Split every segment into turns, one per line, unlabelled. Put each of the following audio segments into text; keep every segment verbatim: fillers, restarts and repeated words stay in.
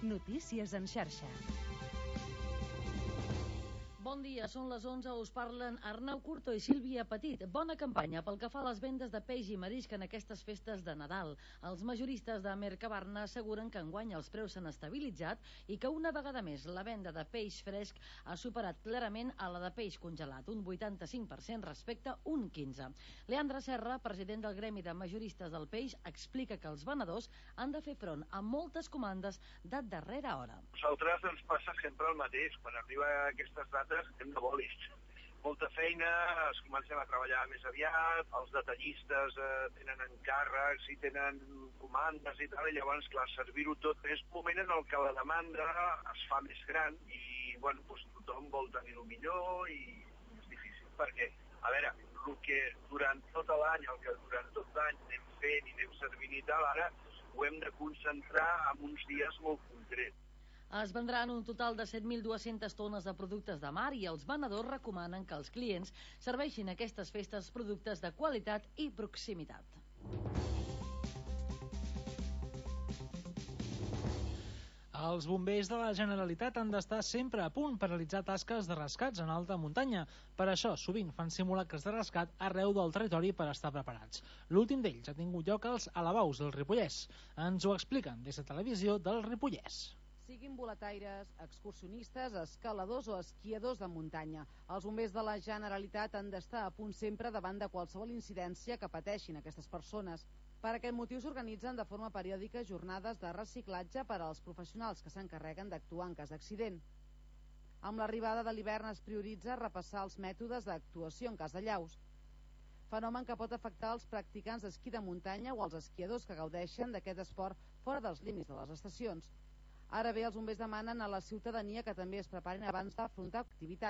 Notícies en xarxa.
Bon dia, són les onze, us parlen Arnau Curto i Sílvia Petit. Bona campanya pel que fa a les vendes de peix i marisc en aquestes festes de Nadal. Els majoristes de Mercabarna asseguren que enguany els preus s'han estabilitzat i que una vegada més la venda de peix fresc ha superat clarament a la de peix congelat, un vuitanta-cinc per cent respecte a un quinze per cent. Leandre Serra, president del Gremi de Majoristes del Peix, explica que els venedors han de fer front a moltes comandes de darrera hora.
Nosaltres ens passa sempre el mateix. Quan arriba a aquestes dates hem de bolis. Molta feina, es comencem a treballar més aviat, els detallistes eh, tenen encàrrecs i tenen comandes i tal, i llavors, clar, servir-ho tot és un moment en el que la demanda es fa més gran i, bueno, doncs tothom vol tenir el millor i és difícil. Perquè, a veure, el que durant tot l'any, el que durant tot l'any anem fent i anem servint i tal, ara ho hem de concentrar en uns dies molt concrets.
Es vendran un total de set mil dues-centes tones de productes de mar i els venedors recomanen que els clients serveixin aquestes festes productes de qualitat i proximitat.
Els bombers de la Generalitat han d'estar sempre a punt per realitzar tasques de rescats en alta muntanya. Per això, sovint fan simulacres de rescat arreu del territori per estar preparats. L'últim d'ells ha tingut lloc als Alabaus del Ripollès. Ens ho expliquen des de Televisió del Ripollès.
Siguin boletaires, excursionistes, escaladors o esquiadors de muntanya. Els bombers de la Generalitat han d'estar a punt sempre davant de qualsevol incidència que pateixin aquestes persones. Per aquest motiu s'organitzen de forma periòdica jornades de reciclatge per als professionals que s'encarreguen d'actuar en cas d'accident. Amb l'arribada de l'hivern es prioritza repassar els mètodes d'actuació en cas de llaus, fenomen que pot afectar els practicants d'esquí de muntanya o els esquiadors que gaudeixen d'aquest esport fora dels límits de les estacions. Ara bé, els bombers demanen a la ciutadania que també es preparin abans d'afrontar activitat.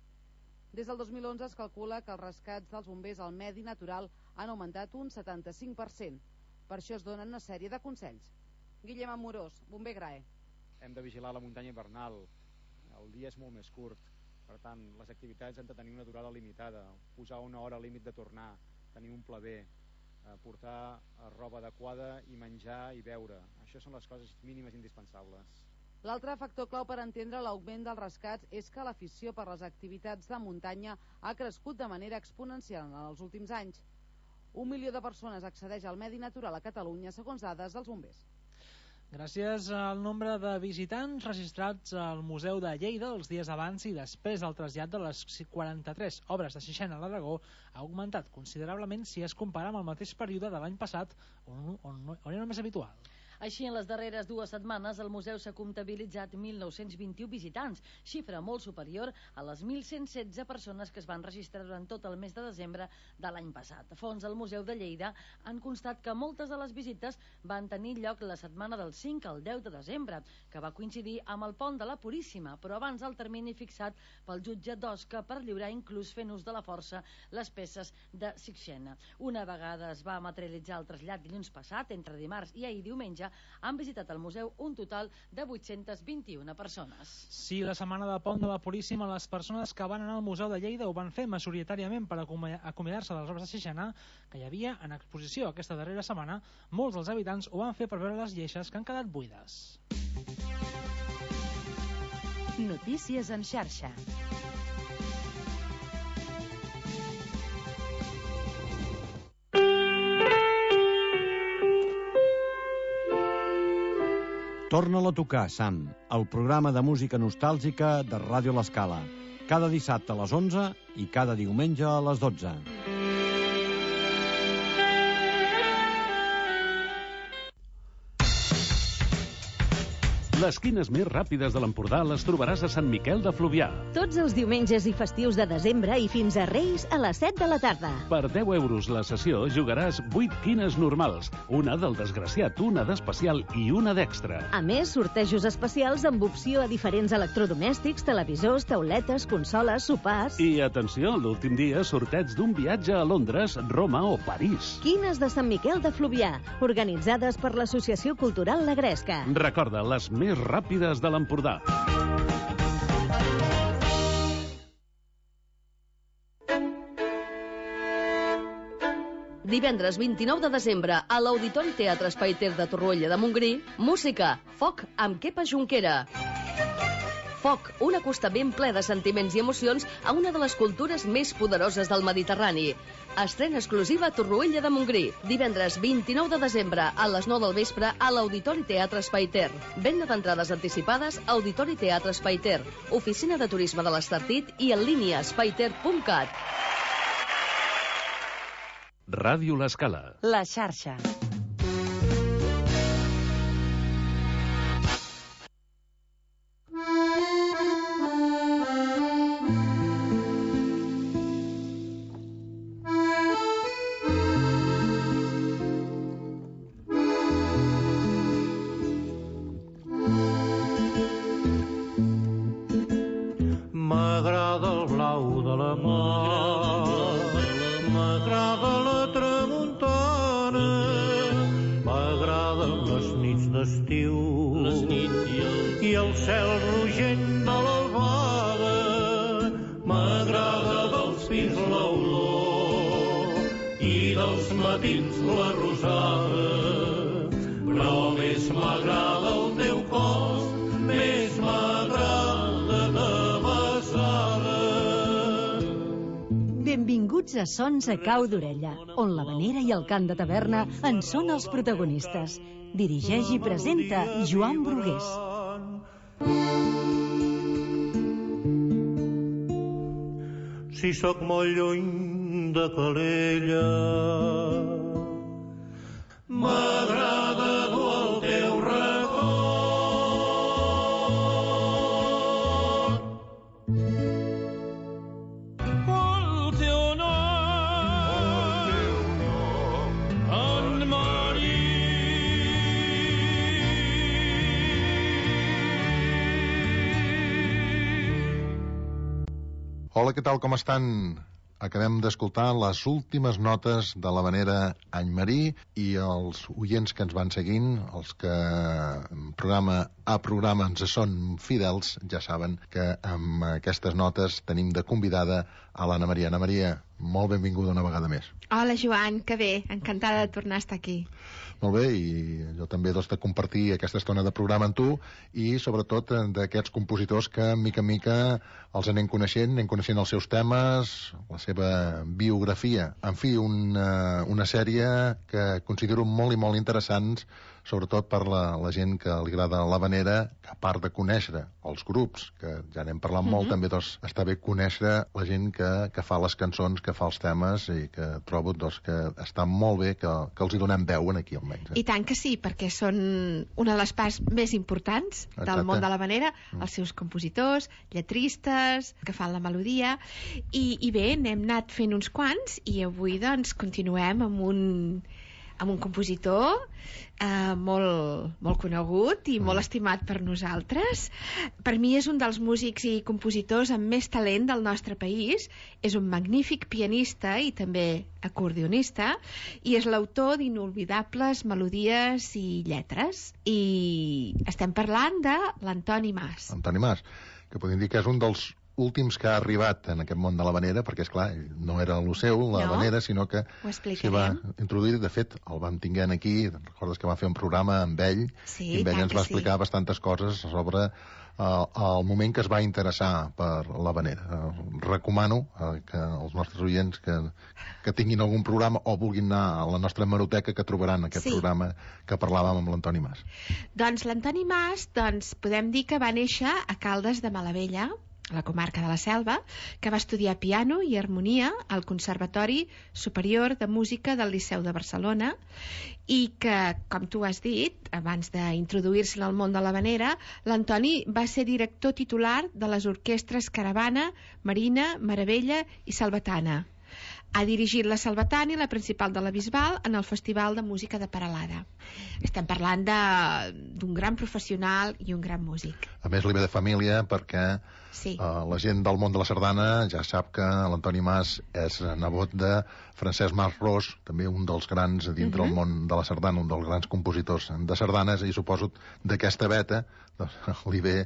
Des del dos mil onze es calcula que els rescats dels bombers al medi natural han augmentat un setanta-cinc per cent. Per això es donen una sèrie de consells. Guillem Amorós, bomber Grae.
Hem de vigilar la muntanya hivernal. El dia és molt més curt. Per tant, les activitats han de tenir una durada limitada. Posar una hora límit de tornar, tenir un pla B, portar roba adequada i menjar i beure. Això són les coses mínimes indispensables.
L'altre factor clau per entendre l'augment dels rescats és que l'afició per les activitats de muntanya ha crescut de manera exponencial en els últims anys. Un milió de persones accedeix al medi natural a Catalunya, segons dades dels bombers.
Gràcies al nombre de visitants registrats al Museu de Lleida els dies abans i després del trasllat de les quaranta-tres obres de Sixena a l'Aragó ha augmentat considerablement si es compara amb el mateix període de l'any passat, on, on, on era més habitual.
Així, en les darreres dues setmanes, el museu s'ha comptabilitzat mil nou-cents vint-i-u visitants, xifra molt superior a les mil cent setze persones que es van registrar durant tot el mes de desembre de l'any passat. Fons del Museu de Lleida han constat que moltes de les visites van tenir lloc la setmana del cinc al deu de desembre, que va coincidir amb el pont de la Puríssima, però abans del termini fixat pel jutge d'Osca per lliurar, inclús fent ús de la força, les peces de Sixena. Una vegada es va materialitzar el trasllat dilluns passat, entre dimarts i ahir diumenge, han visitat el museu un total de vuit-cents vint-i-una persones.
Sí, la setmana de pont de la Puríssima, les persones que van anar al Museu de Lleida ho van fer majoritàriament per acomiadar-se de les obres de Sixena que hi havia en exposició aquesta darrera setmana. Molts dels habitants ho van fer per veure les lleixes que han quedat buides.
Notícies en xarxa.
Torna-la a tocar, Sam, el programa de música nostàlgica de Ràdio L'Escala. Cada dissabte a les onze i cada diumenge a les dotze.
Les quines més ràpides de l'Empordà les trobaràs a Sant Miquel de Fluvià.
Tots els diumenges i festius de desembre i fins a Reis a les set de la tarda.
Per deu euros la sessió jugaràs vuit quines normals, una del desgraciat, una d'especial i una d'extra.
A més, sortejos especials amb opció a diferents electrodomèstics, televisors, tauletes, consoles, sopars...
I atenció, l'últim dia sorteig d'un viatge a Londres, Roma o París.
Quines de Sant Miquel de Fluvià, organitzades per l'Associació Cultural La Gresca.
Recorda, les més ràpides de l'Empordà.
Divendres vint-i-nou de desembre a l'Auditori Teatre Espai Ter de Torroella de Montgrí, música, foc amb Kepa Junquera. Foc, un acostament ple de sentiments i emocions a una de les cultures més poderoses del Mediterrani. Estrena exclusiva a Torroella de Montgrí, divendres vint-i-nou de desembre a les nou del vespre a l'Auditori Teatre Espai Ter. Venda d'entrades anticipades Auditori Teatre Espai Ter, oficina de turisme de l'Estartit i en línia espaiter punt cat.
Ràdio L'Escala.
La xarxa.
M'agrada el blau de la mar, m'agrada la tramuntana, m'agraden les nits d'estiu, les nits i el, i el cel rogent de l'albada, m'agrada dels pins l'olor i dels matins la rosada, però més m'agrada el teu cos, més m'agrada de besada.
Benvinguts a Sons a Cau d'Orella, on l'havanera i el cant de taverna en són els protagonistes. Dirigeix i presenta Joan Brugués.
Si sóc molt lluny de Calella, m'agrada dur el teu record. El teu nom, en Marí.
Hola, què tal, com estan? Acabem d'escoltar les últimes notes de l'havanera Any Marí i els oients que ens van seguint, els que programa a programa ens són fidels, ja saben que amb aquestes notes tenim de convidada a l'Anna Maria. Anna Maria, molt benvinguda una vegada més.
Hola, Joan, que bé, encantada de tornar a estar aquí.
Molt bé, i jo també doncs, de compartir aquesta estona de programa amb tu i sobretot d'aquests compositors que mica en mica els anem coneixent, anem coneixent els seus temes, la seva biografia. En fi, una, una sèrie que considero molt i molt interessants, sobretot per la, la gent que li agrada l'havanera, que a part de conèixer els grups, que ja n'hem parlat molt, mm-hmm. també doncs, està bé conèixer la gent que, que fa les cançons, que fa els temes i que trobo doncs, que està molt bé que, que els hi donem veu aquí almenys. Eh?
I tant que sí, perquè són una de les parts més importants Exacte. Del món de l'havanera, mm. els seus compositors, lletristes, que fan la melodia, i, i bé, n'hem anat fent uns quants i avui doncs continuem amb un... amb un compositor eh, molt, molt conegut i molt estimat per nosaltres. Per mi és un dels músics i compositors amb més talent del nostre país. És un magnífic pianista i també acordionista i és l'autor d'inolvidables melodies i lletres. I estem parlant de l'Antoni Mas.
Antoni Mas, que podem dir que és un dels últims que ha arribat en aquest món de l'havanera, perquè, esclar, no era el seu, l'havanera, no, sinó que s'hi va introduir. De fet, el vam tinguent aquí, recordes que va fer un programa amb ell,
sí,
i amb ell ens va explicar sí. bastantes coses sobre uh, el moment que es va interessar per l'havanera. Uh, recomano uh, que els nostres oients que, que tinguin algun programa o vulguin anar a la nostra hemeroteca que trobaran aquest sí. programa que parlàvem amb l'Antoni Mas.
Doncs l'Antoni Mas, doncs, podem dir que va néixer a Caldes de Malavella, a la comarca de la Selva, que va estudiar piano i harmonia al Conservatori Superior de Música del Liceu de Barcelona i que, com tu has dit, abans d'introduir-se en el món de l'havanera, l'Antoni va ser director titular de les orquestres Caravana, Marina, Meravella i Salvatana. Ha dirigit la Salvatana i la Principal de la Bisbal en el Festival de Música de Peralada. Estem parlant d'un gran professional i un gran músic.
A més, li ve de família perquè
sí.
uh, la gent del món de la sardana ja sap que l'Antoni Mas és nebot de Francesc Mas Ros, també un dels grans dintre uh-huh. el món de la sardana, un dels grans compositors de sardanes, i suposo d'aquesta veta doncs, li ve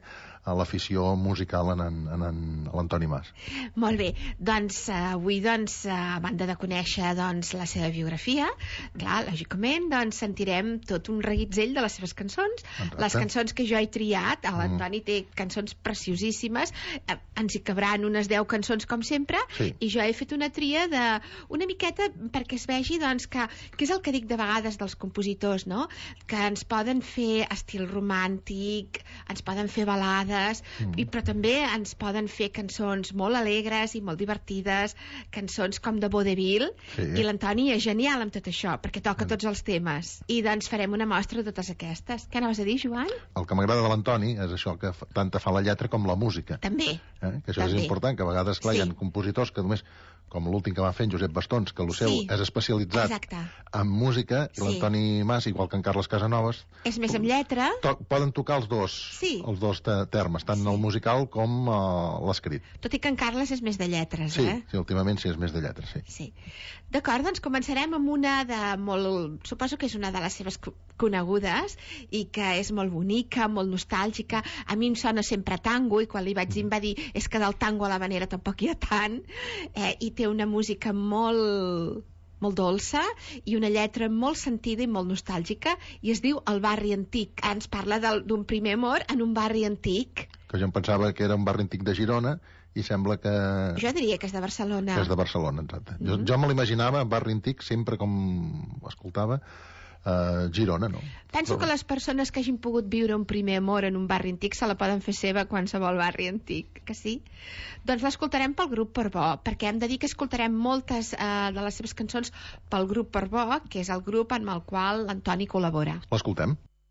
a l'afició musical en, en, en, en l'Antoni Mas.
Molt bé, doncs avui, doncs, a banda de conèixer doncs, la seva biografia, clar, lògicament, doncs sentirem tot un reguitzell de les seves cançons. Exacte. Les cançons que jo he triat, l'Antoni mm. té cançons preciosíssimes, eh, ens hi cabran unes deu cançons com sempre, sí. I jo he fet una tria de una miqueta perquè es vegi doncs, que, que és el que dic de vegades dels compositors, no? Que ens poden fer estil romàntic, ens poden fer balades, mm. i, però també ens poden fer cançons molt alegres i molt divertides, cançons com de vaudeville, sí. I l'Antoni és genial amb tot això, perquè toca mm. tots els temes. I doncs farem una mostra de totes aquestes. Què anaves a dir, Joan?
El que m'agrada de l'Antoni és això, que tant fa la lletra com la música.
També.
Eh? Que això també. És important, que a vegades, clar, sí. Hi ha compositors que només, com l'últim que va fent Josep Bastons, que el seu sí. És especialitzat Exacte. En música, i sí. L'Antoni Mas, igual que en Carles Casanovas,
és més amb lletra.
To poden tocar els dos, sí. Els dos termes, tant sí. El musical com uh, l'escrit.
Tot i que en Carles és més de lletres,
sí,
eh?
Sí, últimament sí és més de lletres, sí.
Sí. D'acord, doncs començarem amb una de molt... Suposo que és una de les seves conegudes i que és molt bonica, molt nostàlgica. A mi em sona sempre tango i quan li vaig dir em va dir és que del tango a la manera tampoc hi ha tant, eh, i té una música molt... molt dolça i una lletra molt sentida i molt nostàlgica i es diu El barri antic. Ens parla d'un primer amor en un barri antic.
Que jo em pensava que era un barri antic de Girona i sembla que...
Jo diria que és de Barcelona.
Que és de Barcelona, exacte. Mm -hmm. Jo, jo me l'imaginava, barri antic, sempre com escoltava, Uh, Girona, no?
Penso
Però...
que les persones que hagin pogut viure un primer amor en un barri antic se la poden fer seva a qualsevol barri antic, que sí? Doncs l'escoltarem pel grup Portbó, perquè hem de dir que escoltarem moltes uh, de les seves cançons pel grup Portbó, que és el grup amb el qual l'Antoni col·labora.
L'escoltem.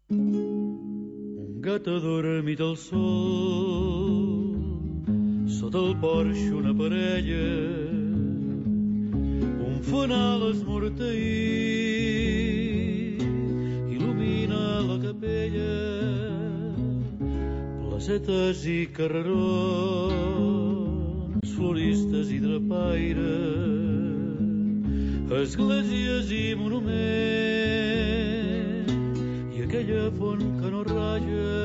Un gat adormit al sol, sota el porxo una parella, un fanal esmorteït il·lumina la capella, placetes i carrerons, floristes i drapaires, esglésies i monuments, i aquella font que no raja.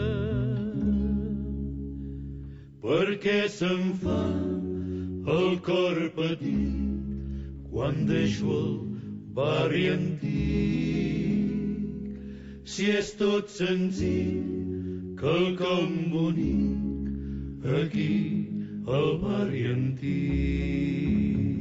Per què se'm fa el cor petit quan deixo el barri antic, si és tot senzill, quelcom bonic aquí al barri antic.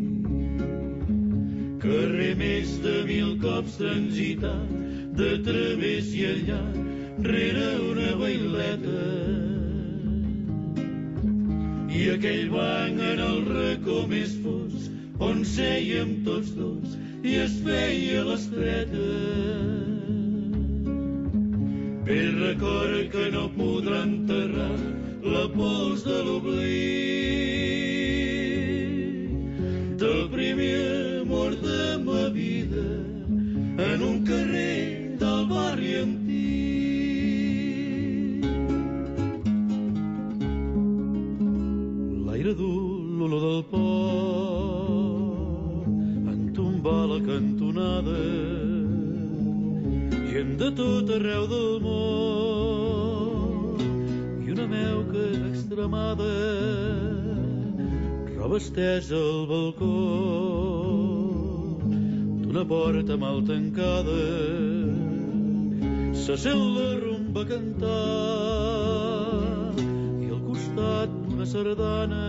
Carrer més de mil cops transitat, de través i allà rere una baileta, i aquell banc en el racó més fos on sèiem tots dos i es feia l'estreta. Vell record que no podrà enterrar la pols de l'oblit del primer amor de ma vida en un carrer del barri antic. L'aire dur, l'olor del port, entombar la cantonada, gent de tot arreu del món i una meuca extremada, roba estesa al balcó d'una porta mal tancada, se sent la rumba cantar i al costat una sardana.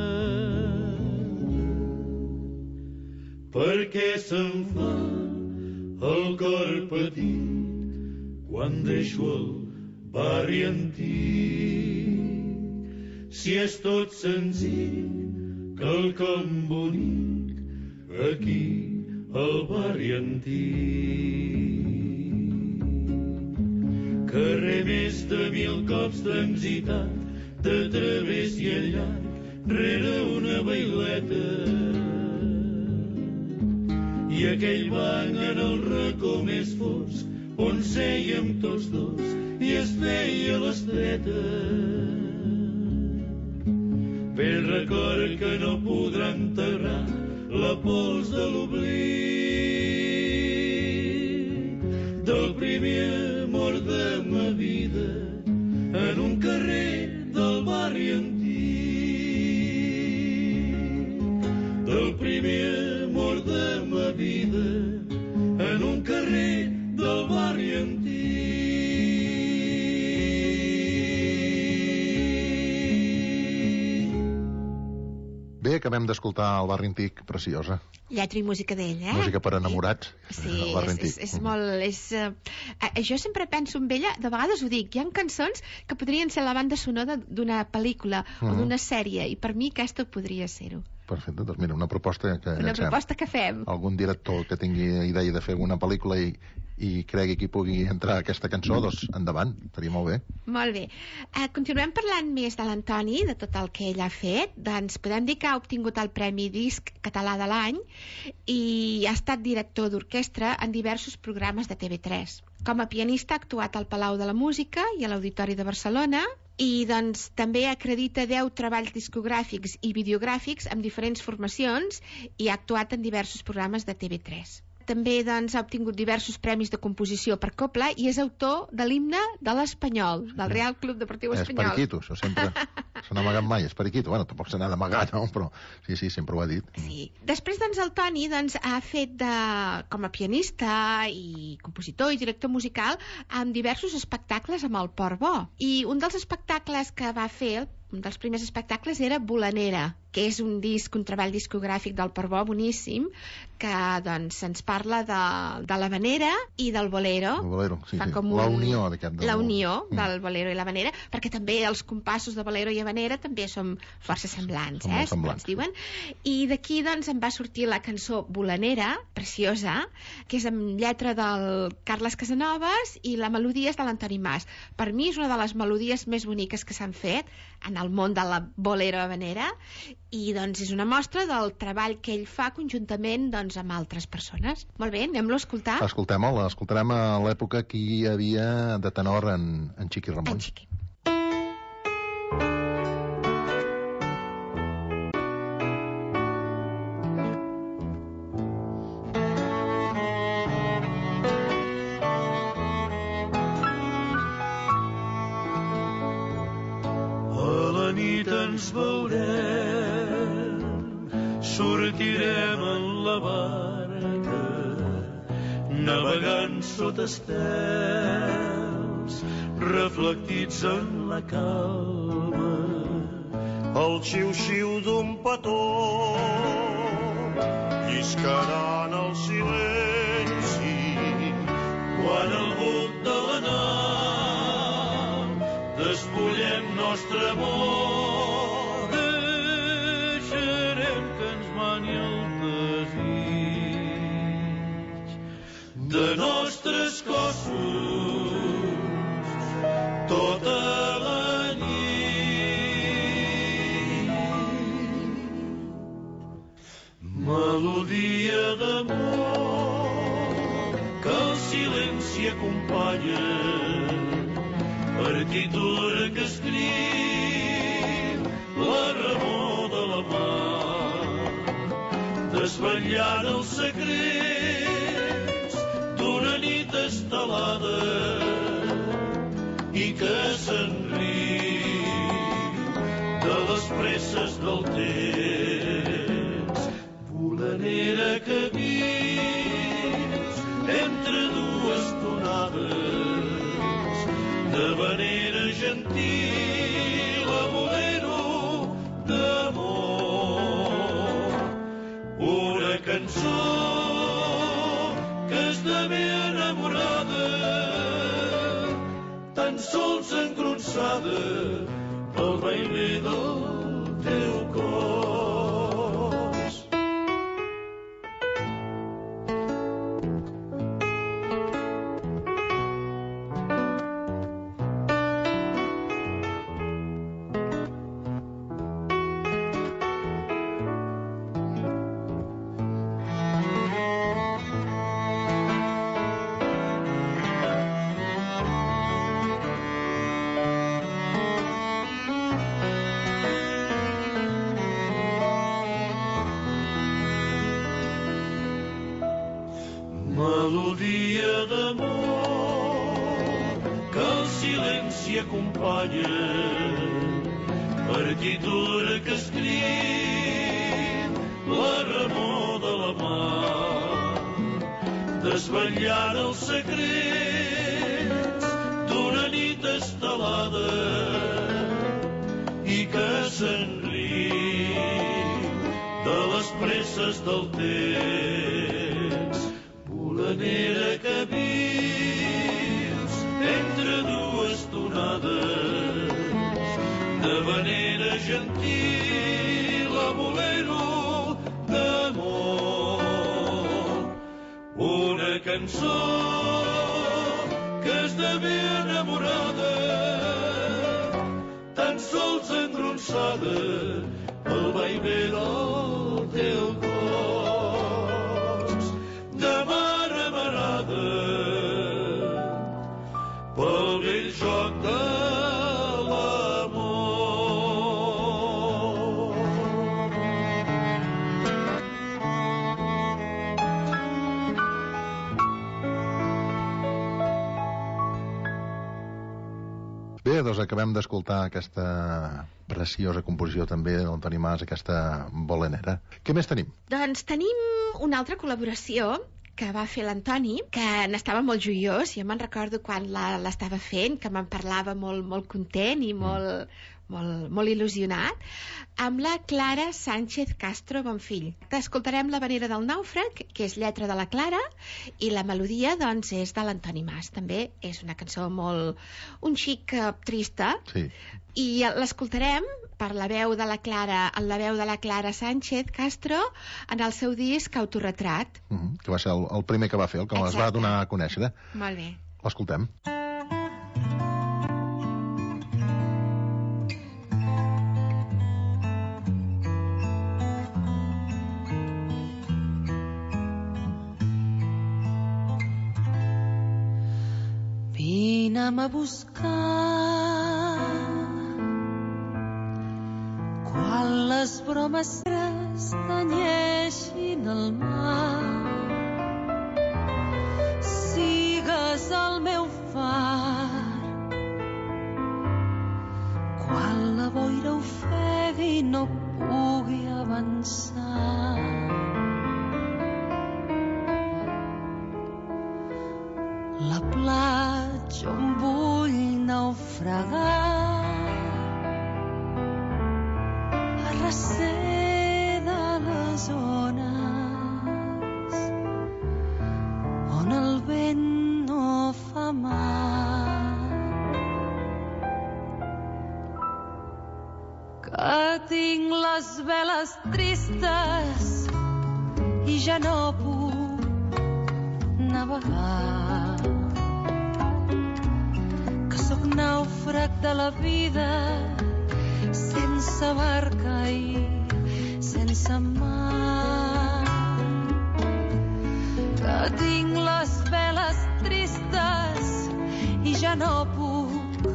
Per què se'm fa el cor petit quan deixo el barri antic, si és tot senzill, quelcom bonic aquí al barri antic. Carrer més de mil cops transitat, de través i al llarg rere una baileta, i aquell banc en el racó més fosc on sèiem tots dos i es feia l'estreta. Vell record que no podrà enterrar la pols de l'oblit del primer amor de ma vida en un carrer
acabem d'escoltar el Barri Antic, preciosa.
Lletra i música d'ell, eh?
Música per enamorats.
Sí, és, és, és molt... És, uh, jo sempre penso en ella, de vegades ho dic, hi ha cançons que podrien ser la banda sonora d'una pel·lícula uh -huh. o d'una sèrie, i per mi aquesta podria ser-ho.
Perfecte, doncs mira, una proposta que...
Una proposta que fem.
Algun director que tingui idea de fer alguna pel·lícula i, i cregui que hi pugui entrar aquesta cançó, doncs endavant, estaria molt bé.
Molt bé. Uh, continuem parlant més de l'Antoni, de tot el que ell ha fet. Doncs podem dir que ha obtingut el Premi Disc Català de l'any i ha estat director d'orquestra en diversos programes de T V tres. Com a pianista ha actuat al Palau de la Música i a l'Auditori de Barcelona, i doncs també acredita deu treballs discogràfics i videogràfics amb diferents formacions i ha actuat en diversos programes de T V tres. També doncs, ha obtingut diversos premis de composició per cobla i és autor de l'himne de l'Espanyol, del Real Club Deportiu Espanyol.
És periquito, això sempre se n'ha amagat mai, és periquito. Bueno, tampoc se n'ha d'amagar, no? Però sí, sí, sempre ho ha dit.
Sí. Després, doncs, el Toni doncs, ha fet de, com a pianista i compositor i director musical amb diversos espectacles amb el Portbó. I un dels espectacles que va fer, un dels primers espectacles, era Volanera, que és un disc, un treball discogràfic del Portbó boníssim, que doncs ens parla de, de l'havanera i del bolero.
El bolero, sí,
Fa
sí.
com un...
La unió d'aquest.
La unió mm. del bolero i l'havanera, perquè també els compassos de bolero i havanera també són força semblants,
són
eh?
semblants,
ens diuen. I d'aquí doncs em va sortir la cançó Volanera, preciosa, que és amb lletra del Carles Casanovas i la melodia és de l'Antoni Mas. Per mi és una de les melodies més boniques que s'han fet en el món de la bolero havanera, i doncs és una mostra del treball que ell fa conjuntament doncs, amb altres persones. Molt bé, anem-lo a escoltar.
Escoltem-ho, l'escoltarem a l'època que hi havia de tenor en, en Xiqui Ramon.
En Xiqui.
Ens veurem, sortirem en la barca, navegant sota estels, reflectits en la calma. El xiu-xiu d'un petó lliscarà en el silenci, quan al buc de la nau despullem nostre amor. De nostres cossos tota la nit. Melodia d'amor que el silenci acompanya, partitura que escriu la remor de la mà, desvetllant els secrets d'una nit estelada i que s'enriu de les presses del temps. Volanera que vius entre dues tonades, de manera gentil a bolero d'amor. Una cançó que esdevé enamorada, tan sols engronçada pel vaivè del teu cos. Melodia d'amor que el silenci acompanya, partitura que escriu la remor de la mà, desvetllant els secrets d'una nit estelada i que s'enriu presses del temps. Volanera que vius entre dues tonades, de manera gentil a bolero d'amor. Una cançó que esdevé enamorada, tan sols engronsada pel vaivé del teu cos, de mar amarada pel vell joc de
Bé, doncs acabem d'escoltar aquesta preciosa composició també de l'Antoni Mas, aquesta bolenera. Què més tenim?
Doncs tenim una altra col·laboració que va fer l'Antoni, que n'estava molt joiós. Jo me'n recordo quan l'estava fent, que me'n parlava molt, molt content i molt, molt, molt il·lusionat, amb la Clara Sánchez Castro Bonfill. Escoltarem La vanera del nàufrag, que és lletra de la Clara, i la melodia, doncs, és de l'Antoni Mas. També és una cançó molt... un xic uh, trista,
sí.
I l'escoltarem per la veu de la Clara, en la veu de la Clara Sánchez Castro, en el seu disc Autorretrat.
Mm -hmm, que va ser el, el primer que va fer, el que les va donar a conèixer.
Molt bé.
L'escoltem.
Vine'm a buscar quan les bromes tenyeixin el mar. Sigues el meu far quan la boira ofegui i no pugui avançar. La platja on vull naufragar, a recer de les ones on el vent no fa mal. Que tinc les veles tristes i ja no puc navegar. Nàufrag de la vida, sense barca i sense mar. Que tinc les veles tristes i ja no puc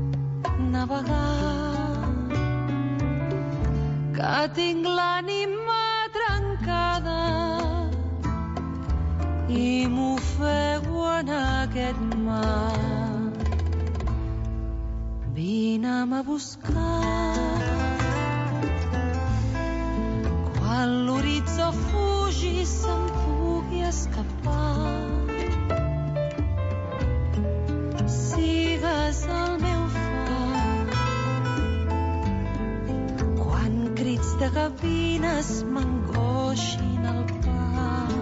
navegar. Que tinc l'ànima trencada i m'ofego en aquest mar. Vine'm a buscar quan l'horitzó fugi se'm pugui escapar. Sigues el meu far quan crits de gavines m'angoixin el par.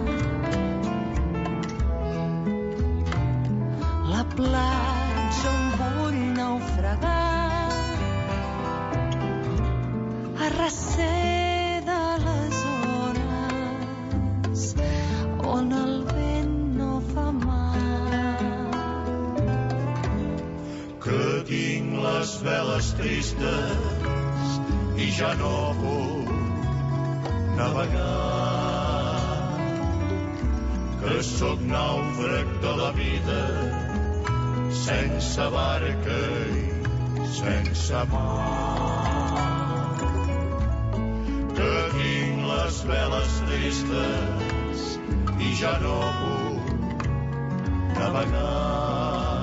La platja on vull naufragar, a recer de les ones on el vent no fa mal.
Que tinc les veles tristes i ja no puc navegar. Que sóc nàufrag de la vida, sense barca i sense mar. Que tinc les veles tristes i ja no puc navegar.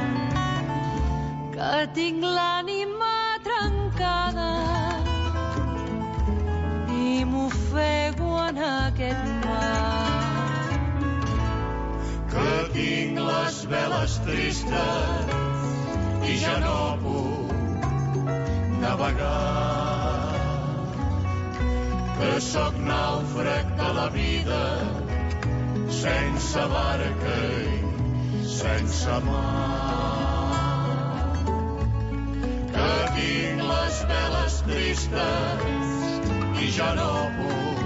Que tinc l'ànima trencada i m'ofego en aquest mar.
Que tinc les veles tristes i ja no puc navegar. que sóc nàufrag de la vida, sense barca i sense mar, que tinc les veles tristes i ja no puc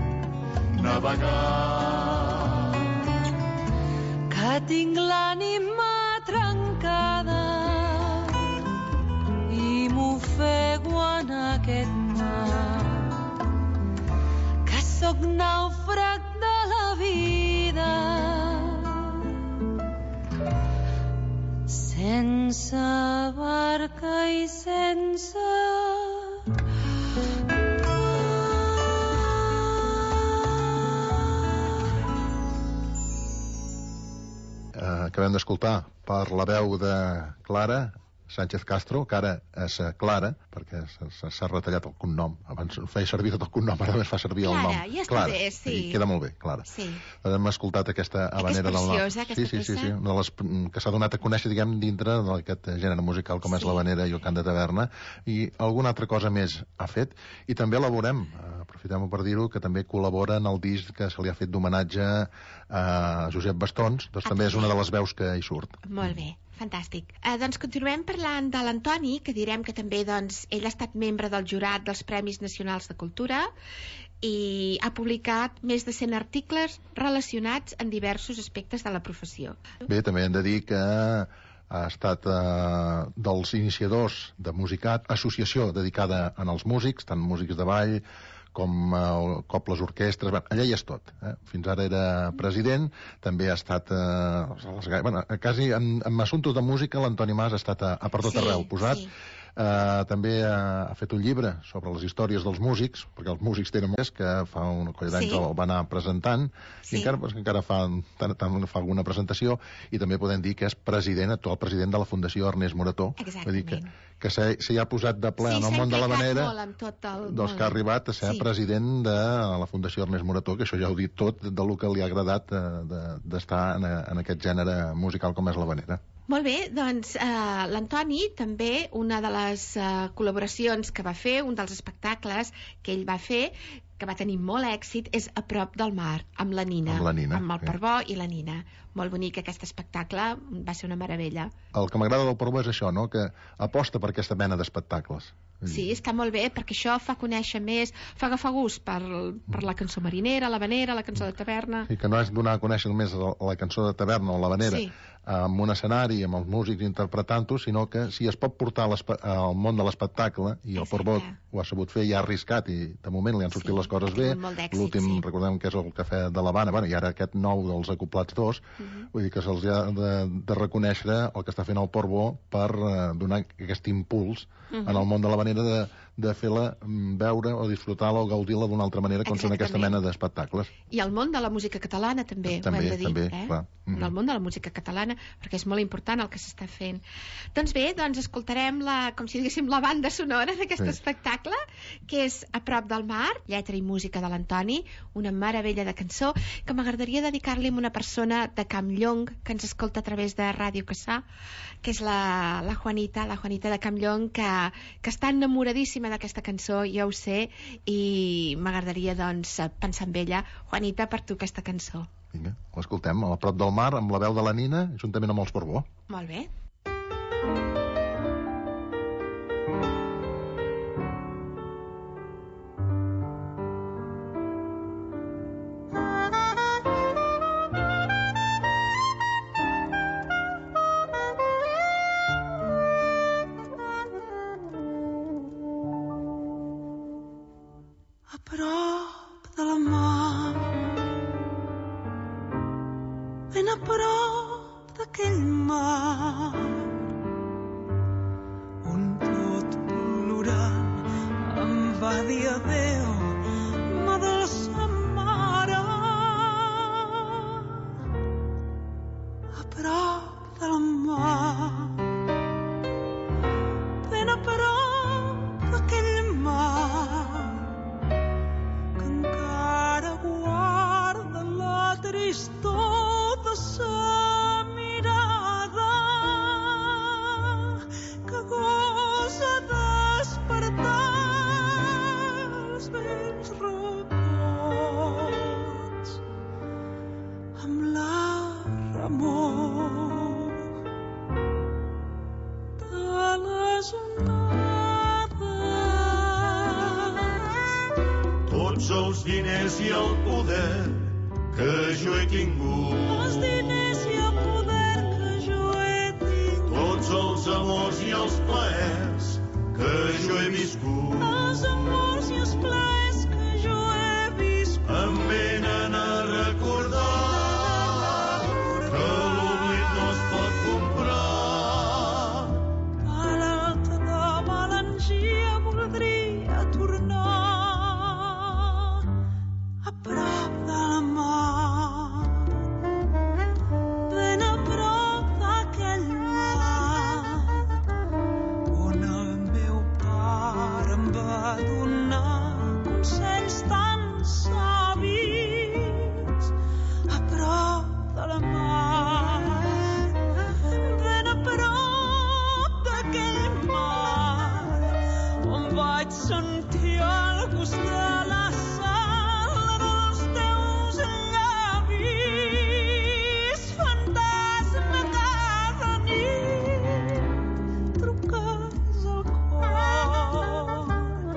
navegar,
que tinc l'ànima trencada i m'ofego en aquest mar, que sóc nàufrag de la vida, sense barca i sense
acabem d'escoltar per la veu de Clara Sánchez Castro, que ara és Clara, perquè s'ha retallat el cognom. Abans feia servir tot el cognom, ara només fa servir el nom.
Clara, ja està
Clara,
bé, sí.
I queda molt bé, Clara.
Sí.
Hem escoltat aquesta habanera del nord.
És preciosa, aquesta
sí, sí, sí,
peça.
sí, una de les que s'ha donat a conèixer, diguem, dintre d'aquest gènere musical com és
Sí.
l'habanera i el cant de taverna, i alguna altra cosa més ha fet, i també elaborem, aprofitem-ho per dir-ho, que també col·labora en el disc que se li ha fet d'homenatge a Josep Bastons, doncs també és una de les veus que hi surt.
Molt bé, fantàstic. Eh, doncs continuem parlant de l'Antoni, que direm que també doncs, ell ha estat membre del jurat dels Premis Nacionals de Cultura i ha publicat més de cent articles relacionats en diversos aspectes de la professió.
Bé, també hem de dir que ha estat eh, dels iniciadors de Musicat, associació dedicada als músics, tant músics de ball com eh, cobles, orquestres, bueno, allà hi és tot. Eh? Fins ara era president, també ha estat, eh, a les, bueno, quasi en, en assumptes de música, l'Antoni Mas ha estat a, a per tot
Sí,
arreu posat.
sí.
Uh, també uh, ha fet un llibre sobre les històries dels músics, perquè els músics tenen més, que fa una colla d'anys
Sí.
el va anar presentant,
Sí.
i encara, pues, encara fa, tant, tant, fa alguna presentació, i també podem dir que és president, actual president de la Fundació Ernest Morató.
Exactament.
Vull dir que, que s'hi ha posat de ple
Sí,
en el
s'ha
món de la
implicat
manera,
molt amb tot el
doncs
món.
que ha arribat a ser
Sí.
president de la Fundació Ernest Morató, que això ja ho he dit tot, del que li ha agradat eh, d'estar de, en, en aquest gènere musical com és l'habanera.
Molt bé, doncs eh, l'Antoni també, una de les eh, col·laboracions que va fer, un dels espectacles que ell va fer, que va tenir molt èxit, és A prop del mar, amb la Nina.
Amb la Nina,
Amb el
sí.
Parbó i la Nina. Molt bonic aquest espectacle, va ser una meravella.
El que m'agrada del Portbó és això, no? Que aposta per aquesta mena d'espectacles.
Sí, està molt bé, perquè això fa conèixer més, fa agafar gust per, per la cançó marinera, l'habanera, la cançó de taverna.
Sí, que no és donar a conèixer només la, la cançó de taverna o l'habanera
Sí.
amb un escenari, amb els músics interpretant-ho, sinó que si es pot portar al món de l'espectacle, i el Portbó ho ha sabut fer i ha arriscat, i de moment li han sortit
Sí,
les coses
ha
bé.
tingut molt d'èxit,
L'últim,
sí.
recordem que és el Cafè de l'Havana, bueno, i ara aquest nou dels acoplats dos,
Mhm.
vull dir que se'ls ha de, de reconèixer el que està fent el Portbó per eh, donar aquest impuls
Mhm.
en el món de l'habanera de, de fer-la mm, veure o disfrutar-la o gaudir-la d'una altra manera com són aquesta
Exactament.
mena d'espectacles.
I el món de la música catalana també,
També,
ho hem de dir.
també,
eh?
clar. Mhm.
En el món de la música catalana, perquè és molt important el que s'està fent. Doncs bé, doncs escoltarem la, com si diguéssim, la banda sonora d'aquest
Sí.
espectacle, que és A prop del mar, lletra i música de l'Antoni, una meravella de cançó, que m'agradaria dedicar-li a una persona de Campllong, que ens escolta a través de Ràdio Cassà, que és la, la Juanita, la Juanita de Campllong, que, que està enamoradíssima d'aquesta cançó, ja ho sé, i m'agradaria, doncs, pensar en ella. Juanita, per tu aquesta cançó.
Vinga, l'escoltem, a prop del mar, amb la veu de la Nina, juntament amb els Portbó.
Molt bé.
A prop de la mar, ben a prop d'aquell mar, on tot plorant em va dir adéu, ma dolça mare. A prop de la mar, ben a prop d'aquell mar, que encara guarda la tristor de sa mirada, que gosa despertar els vells
tots els diners i el poder que jo he tingut.
Els diners i el poder que jo he tingut.
Tots els amors i els plaers que jo he viscut.
Els amors i els plaers que jo he viscut.
Em venen a recordar que l'oblit no es pot comprar.
A l'alta de melangia voldria tornar a prop de la mar, ben a prop d'aquell mar on el meu pare em va donar consells tan savis. A prop de la mar, ben a prop d'aquell mar on vaig sentir el gust de la sal en els teus llavis. Fantasma, cada nit truques al cor,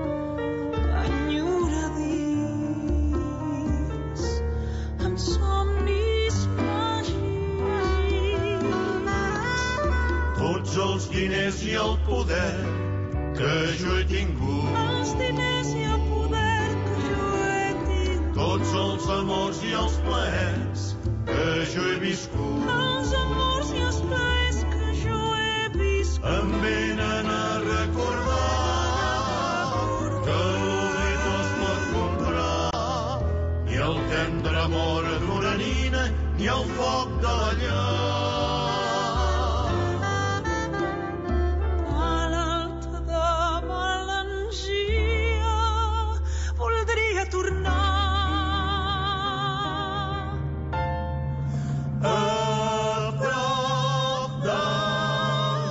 enyoradís, amb somnis màgics.
Tots els diners i el poder que jo he tingut.
Els diners i el poder que jo he tingut.
Tots els amors i els plaers que jo he viscut.
Els amors i els plaers que jo he viscut.
Em venen a recordar que l'oblit no es pot comprar, ni el tendre amor d'una nina, ni el foc de la llar.
A l'alta de melangia voldria tornar
A prop del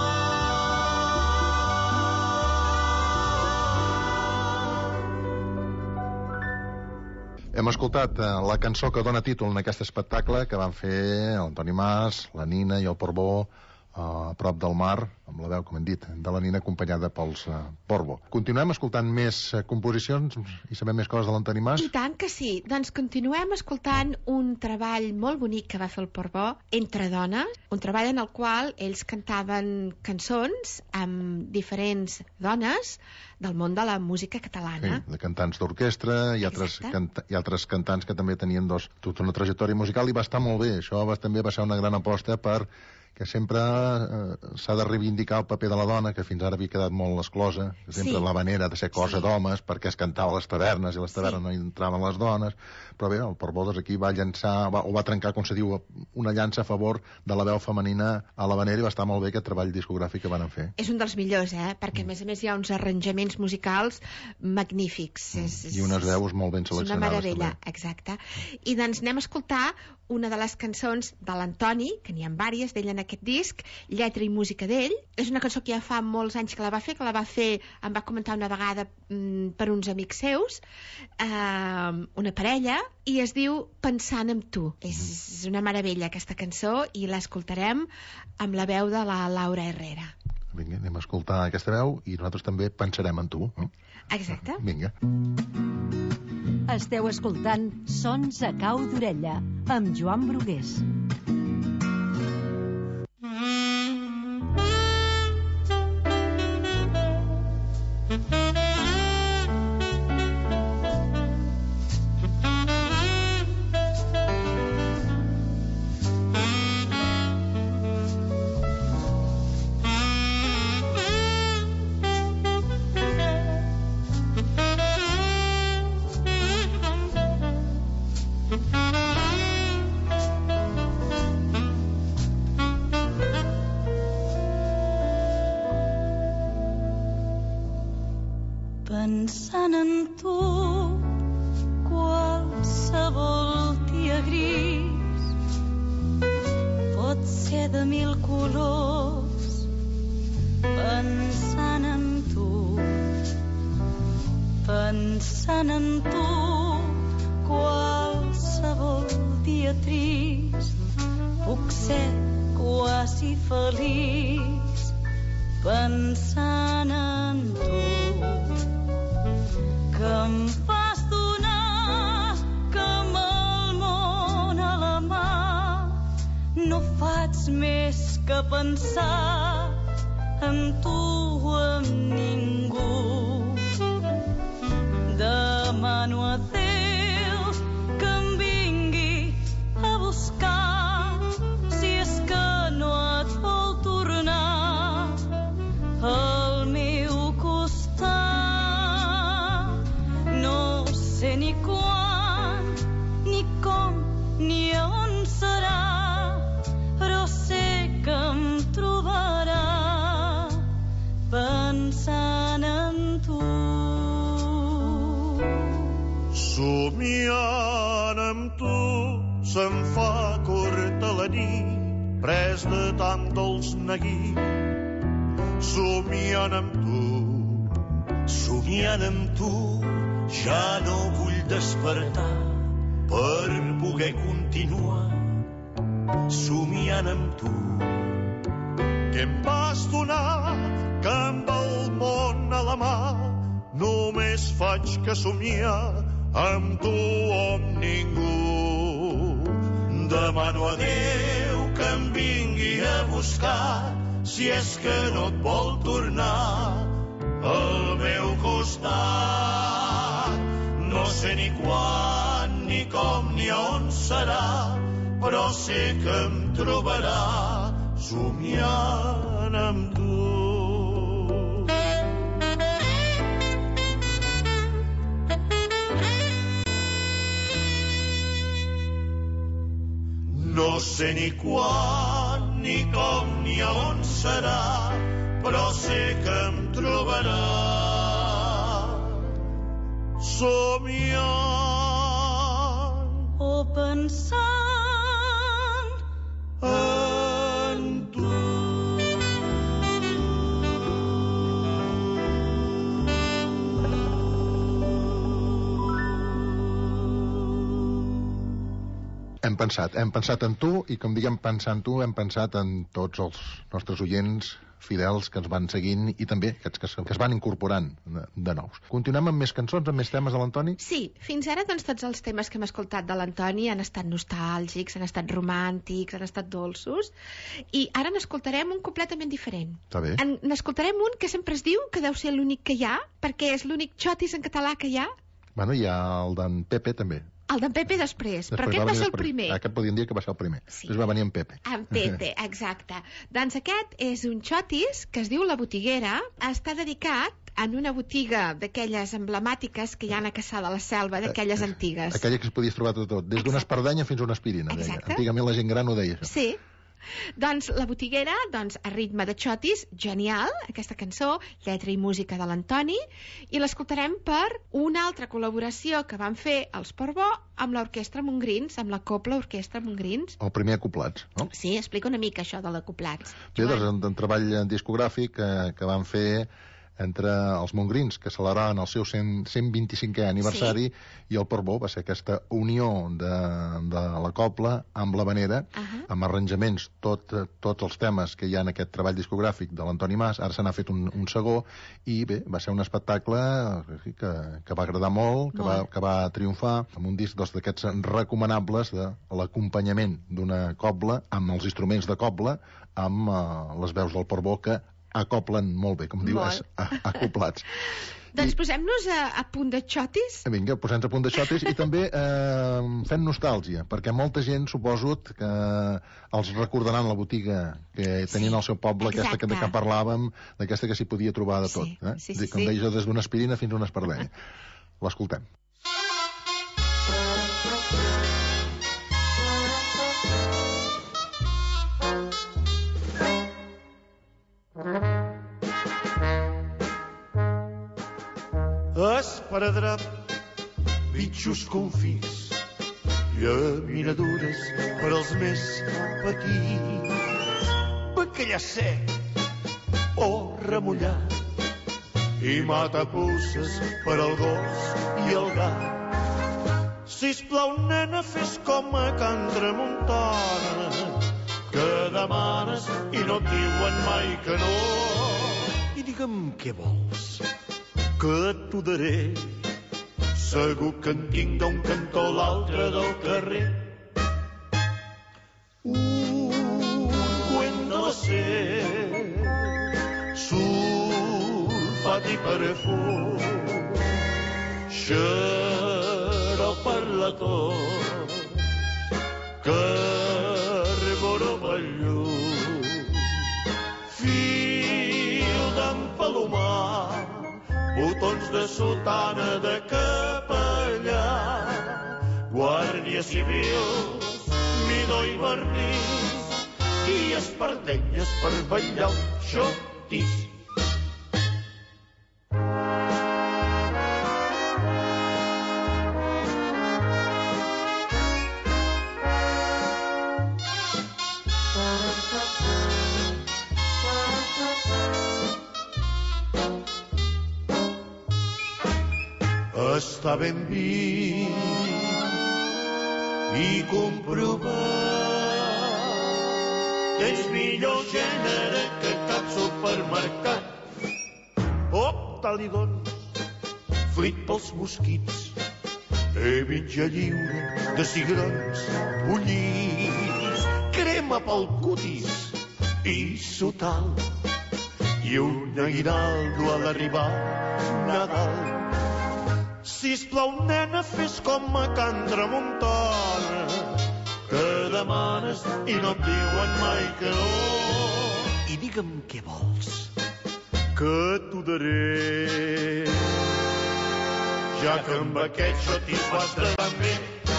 Hem escoltat eh, la cançó que dona títol en aquest espectacle que van fer l'Antoni Mas, la Nina i el Portbó eh, a prop del mar, amb la veu, com hem dit, de la Nina acompanyada pels eh, Portbó. Continuem escoltant més eh, composicions i sabem més coses de l'Antoni Mas?
I tant que sí. Doncs continuem escoltant un treball molt bonic que va fer el Portbó, Entre dones, un treball en el qual ells cantaven cançons amb diferents dones del món de la música catalana.
Sí, de cantants d'orquestra i altres, canta, i altres cantants que també tenien dos, tota una trajectòria musical i va estar molt bé. Això va, també va ser una gran aposta per que sempre eh, s'ha de reivindicar el paper de la dona, que fins ara havia quedat molt exclosa, que sempre
Sí.
la vanera de ser cosa
Sí.
d'homes, perquè es cantava a les tavernes i a les tavernes
Sí.
no hi entraven les dones, però bé, el Portbó doncs, aquí va llançar, va, o va trencar, com se diu, una llança a favor de la veu femenina a la vanera i va estar molt bé aquest treball discogràfic que van fer.
És un dels millors, eh? Perquè, a més a més, hi ha uns arranjaments musicals magnífics. Mm. És, és,
I unes veus molt ben
és una
seleccionades.
meravella,
també.
exacte. I doncs anem a escoltar una de les cançons de l'Antoni, que n'hi ha vàries d'ell en aquest disc, lletra i música d'ell. És una cançó que ja fa molts anys que la va fer, que la va fer, em va comentar una vegada mm, per uns amics seus, eh, una parella, i es diu Pensant en tu. Mm. És, és una meravella aquesta cançó i l'escoltarem amb la veu de la Laura Herrera.
Vinga, anem a escoltar aquesta veu i nosaltres també pensarem en tu. Eh?
Exacte.
Vinga.
Esteu escoltant Sons a cau d'orella amb Joan Brugués.
Pensant en tu, qualsevol dia gris pot ser de mil colors. Pensant en tu, pensant en tu, qualsevol dia trist puc ser quasi feliç. Pensant en tu, que em fas dur més que pensar en tu o en ningú. Demano a Déu que em vingui a buscar si és que no et vol tornar al meu costat. No sé ni quan, ni com, ni a on serà, però sé que em trobarà pensant en tu.
Somiant amb tu se'm fa curta la nit, pres de tant dolç neguit. Somiant amb tu, somiant amb tu, ja no vull despertar per poder continuar. Somiant amb tu, que em vas donar, que amb el món a la mà només faig que somiar amb tu o amb ningú. Demano a Déu que em vingui a buscar si és que no et vol tornar al meu costat. No sé ni quan, ni com, ni on serà, però sé que em trobarà somiant amb tu. No sé ni quan, ni com, ni a on serà, però sé que em trobarà somiant
o pensant
en tu.
Hem pensat, hem pensat en tu, i com diguem pensar en tu, hem pensat en tots els nostres oients fidels que ens van seguint i també aquests que, que es van incorporant de, de nous. Continuem amb més cançons, amb més temes de l'Antoni?
Sí, fins ara doncs tots els temes que hem escoltat de l'Antoni han estat nostàlgics, han estat romàntics, han estat dolços, i ara n'escoltarem un completament diferent.
Està bé.
En, n'escoltarem un que sempre es diu que deu ser l'únic que hi ha, perquè és l'únic xotis en català que hi ha.
Bueno, hi ha el d'en Pepe també.
El d'en Pepe després, després, però aquest va, va ser el primer.
Aquest podríem dir que va ser el primer. Sí. Després va venir en Pepe.
En Pepe, exacte. Doncs aquest és un xotis que es diu La Botiguera. Està dedicat en una botiga d'aquelles emblemàtiques que hi ha a Cassà de la Selva, d'aquelles antigues.
Aquella que es podies trobar tot, tot. Des d'una espardenya fins a una aspirina. Deia. Antigament la gent gran ho deia, això.
Sí. Doncs La Botiguera, doncs, a ritme de xotis, genial, aquesta cançó, lletra i música de l'Antoni, i l'escoltarem per una altra col·laboració que van fer els Portbó amb l'Orquestra Montgrins, amb la Copla Orquestra Montgrins.
El primer acoplats, no?
Sí, explica una mica això de l'acoplats.
Bé, doncs, un, un treball discogràfic que, que van fer entre els Montgrins, que celebraven el seu cent vint-i-cinquè aniversari, sí. I el Portbó va ser aquesta unió de, de la copla amb l'havanera, uh -huh. amb arranjaments, tot, tots els temes que hi ha en aquest treball discogràfic de l'Antoni Mas. Ara se n'ha fet un, un segó, i bé, va ser un espectacle que, que va agradar molt, que, molt. Va, que va triomfar, amb un disc d'aquests recomanables de l'acompanyament d'una cobla, amb els instruments de cobla, amb uh, les veus del Portbó, que acoplen molt bé, com dius, acoplats.
Doncs posem-nos a, a punt de xotis.
Vinga, posem-nos a punt de xotis i també eh, fem nostàlgia, perquè molta gent, suposo, que els recordaran la botiga que tenien al seu poble, exacte. Aquesta que, de que parlàvem, d'aquesta que s'hi podia trobar de tot.
Sí,
eh?
sí, sí,
com
sí.
deia jo, des d'una aspirina fins a una espardenya. L'escoltem.
Esparadrap, bitxos confits, llaminadures per als més petits, bacallà sec o remullat i matapuces per al gos i el gat. Sisplau, nena, fes com a Can Tramuntana, que demanes i no et diuen mai que no. I digue'm què vols, que t'ho daré. Segur que en tinc d'un cantó a l'altre del carrer. Un ser sulfat i perfum, xarop per la tos, carboró pel llum, fil d'empalomar, botons de sotana de capellà, guàrdies civils, midó i vernís, i espardenyes per vetllar el xotís. Està ben vist i comprovat, tens millor gènere que cap supermercat. Oh, tal i doncs, flit pels mosquits, he mitja lliure de cigrons bullits, crema pel cutis i sotal, i un aguinaldo a l'arribar Nadal. Sisplau, nena, fes com a Can Tramuntana, que demanes i no et diuen mai que no. I digue'm què vols, que t'ho daré, ja que amb aquest xotis vas de també.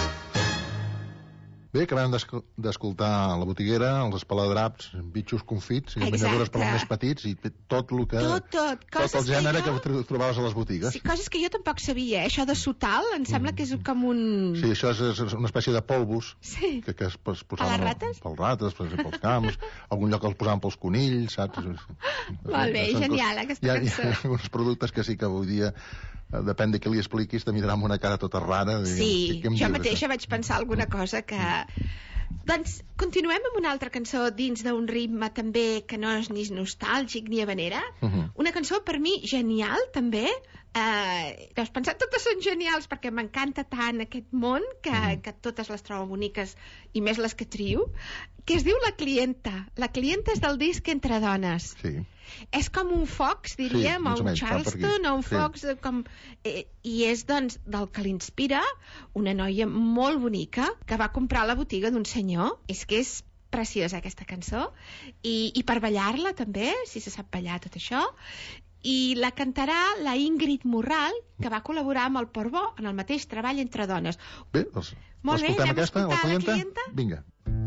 Bé, acabem d'escoltar La Botiguera, Els Espaladraps, Bitxos Confits, i miniatures per als més petits, i tot el que...
Tot, tot.
Tot el gènere que, jo... que trobaves a les botigues.
Sí, coses que jo tampoc sabia, eh? Això de sotal, em sembla que és com un...
Sí, això és, és una espècie de polvos.
Sí.
Que, que es, es posaven...
A les rates?
Pels rates, pels camps, algun lloc els posaven pels conills, saps?
Molt bé, genial, aquesta
cançó.
Hi ha
alguns productes que sí que avui dia... depèn de què li expliquis, te mirarà amb una cara tota rara.
Sí, jo mateixa vaig pensar alguna cosa que... Doncs continuem amb una altra cançó dins d'un ritme també que no és ni nostàlgic ni habanera. Uh-huh. Una cançó per mi genial també. Eh, deus pensar totes són genials perquè m'encanta tant aquest món que, uh-huh. que totes les trobo boniques i més les que trio, que es diu La Clienta. La Clienta és del disc Entre Dones.
Sí.
És com un Fox, diríem,
sí,
o un
menys,
Charleston, o un
sí.
Fox, com... Eh, i és, doncs, del que l'inspira una noia molt bonica que va comprar a la botiga d'un senyor. És que és preciosa aquesta cançó, i, i per ballar-la també, si se sap ballar tot això, i la cantarà la Ingrid Morral, que va col·laborar amb el Portbó en el mateix treball Entre Dones.
Bé, doncs,
molt bé, anem
aquesta,
a escoltar
la
La Clienta?
Vinga.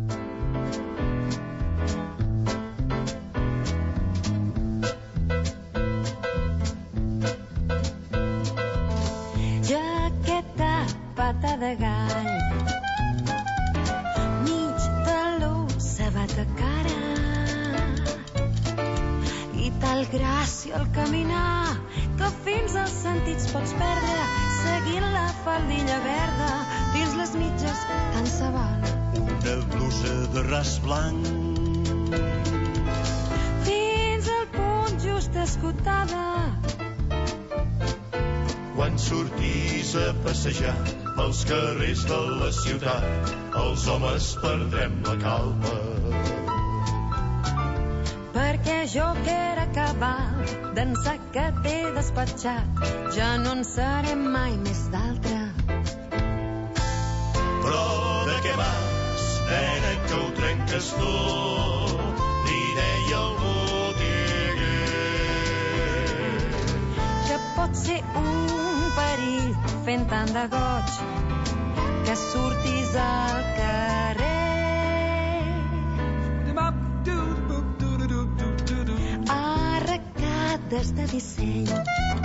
Pata de gall, mig de l'ossa va de cara, i tal gràcia al caminar que fins als sentits pots perdre, seguint la faldilla verda dins les mitges tant se val.
Una blusa de ras blanc
fins al punt just escotada.
Quan sortís a passejar pels carrers de la ciutat, els homes perdrem la calma.
Perquè jo que era cabal d'ençà que t'he despatxat, ja no en seré mai més d'altra.
Però de què vas, nena, que ho trenques tot, li deia el botiguer.
Que pot ser un perill fent tant de goig que surtis al carrer arracades de disseny,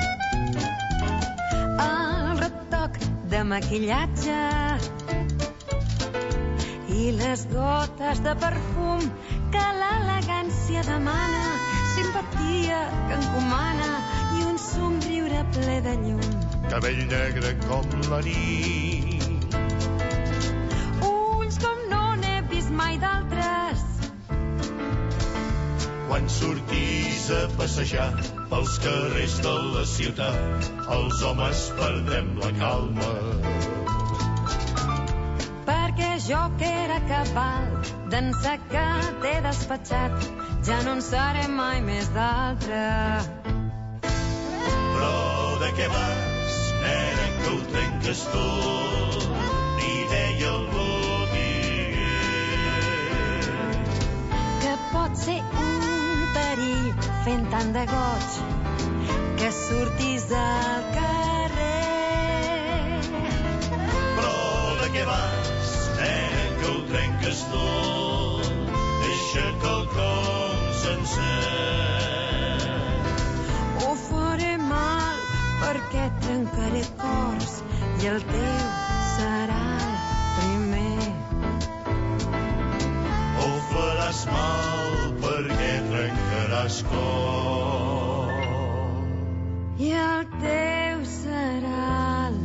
el retoc de maquillatge i les gotes de perfum que l'elegància demana, simpatia que encomana i un somriure ple de llum.
Cabell negre com la nit,
ulls com no n'he vist mai d'altres.
Quan sortís a passejar pels carrers de la ciutat, els homes perdrem la calma.
Perquè jo que era cabal d'ençà que t'he despatxat, ja no en serem mai més d'altra.
Però de què vas, nena, que ho trenques tot? Ni deia el botiguer.
Que pot ser un perill fent tant de goig que surtis del carrer.
Però de què vas, nena, que ho trenques tot? Deixa que el com sencer.
Ho faré mal perquè trencaré cors i el teu serà el primer.
O faràs mal perquè trencaràs cor
i el teu serà el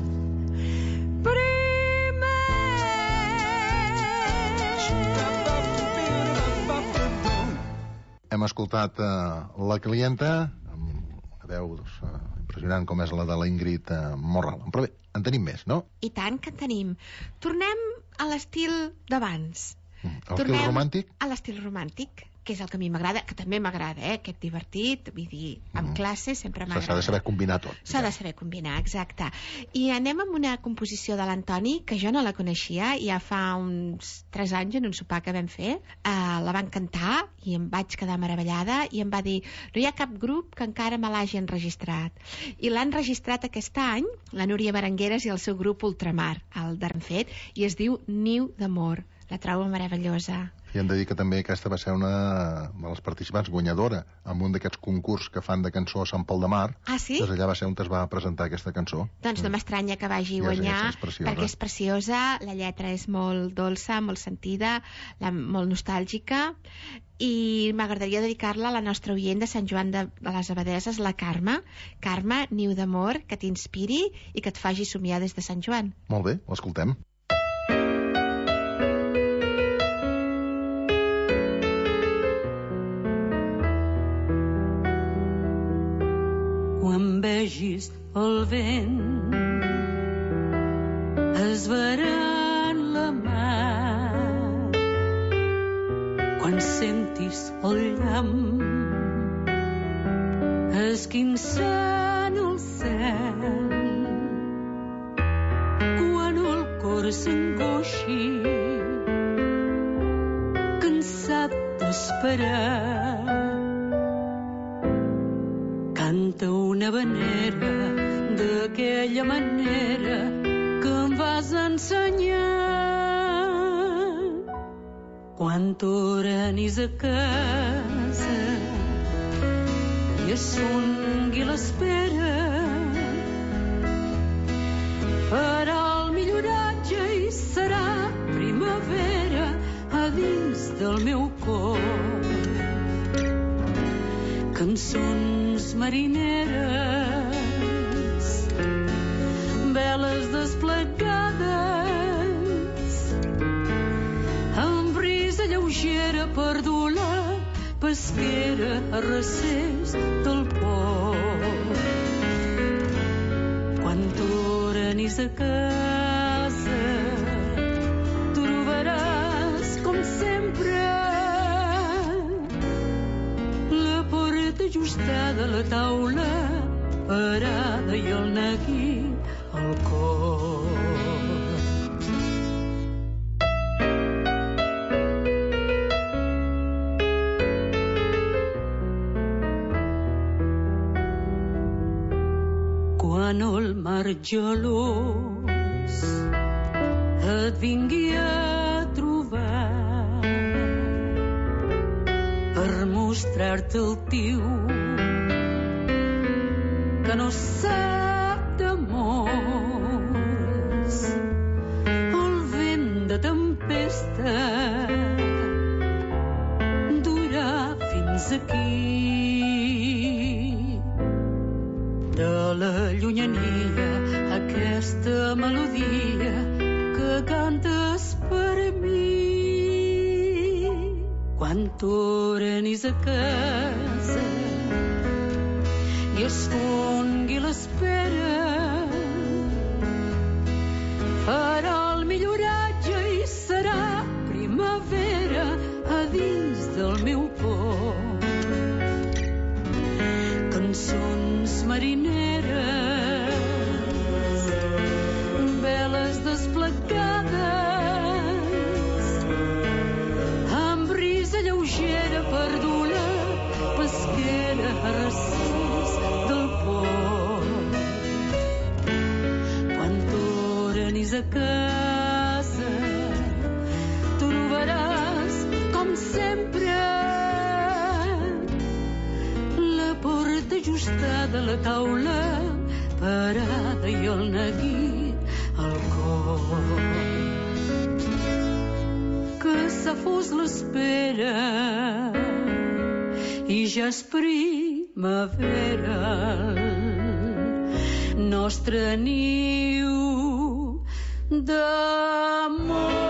Hem escoltat uh, La clienta, amb una veu doncs, uh, impressionant com és la de la Ingrid uh, Morral. Però bé, en tenim més, no?
I tant que en tenim. Tornem a l'estil d'abans.
Mm. L'estil romàntic?
A l'estil romàntic, que és el que a mi m'agrada, que també m'agrada, eh? Aquest divertit, vull dir, amb mm. classe sempre m'agrada.
S'ha de saber combinar tot.
S'ha de saber combinar, exacte. I anem amb una composició de l'Antoni, que jo no la coneixia, ja fa uns tres anys en un sopar que vam fer. Uh, la van cantar i em vaig quedar meravellada i em va dir, no hi ha cap grup que encara me l'hagi enregistrat. I l'han registrat aquest any, la Núria Berengueres i el seu grup Ultramar, el d'Arnfet, i es diu Niu d'amor. La trobo meravellosa.
I hem de dir que també aquesta va ser una de les participants guanyadora en un d'aquests concurs que fan de cançó a Sant Pol de Mar.
Ah, sí?
Doncs allà va ser on es va presentar aquesta cançó.
Doncs no m'estranya que vagi
ja
guanyar,
és, és
perquè és preciosa, la lletra és molt dolça, molt sentida, la, molt nostàlgica, i m'agradaria dedicar-la a la nostra oient de Sant Joan de, de les Abadeses, la Carme. Carme, niu d'amor, que t'inspiri i que et faci somiar des de Sant Joan.
Molt bé, l'escoltem.
Quan vegis el vent esverant la mar, quan sentis el llamp esquinçant el cel, quan el cor s'angoixi cansat d'esperar, canta una venera d'aquella manera que em vas ensenyar. Quan tornis a casa i es songui l'espera, farà el milloratge i serà primavera a dins del meu cor. Cançons marineres, veles desplegades, amb brisa lleugera per dur la pesquera a recés del port. Quan tornis a casa trobaràs, com sempre, ajustada la taula parada i el neguí al cor. Quan el mar gelós et vingui a trobar per mostrar-te el tiu que no sap d'amors, el vent de tempesta durà fins aquí. De la llunyania aquesta melodia que cantes per mi. Quan tornis a casa i es fongui l'espera, farà el milloratge i serà primavera a dins del meu cor. ajustada a la taula, parada i el neguit al cor. Que s'ha fos l'espera i ja és primavera, nostre niu d'amor.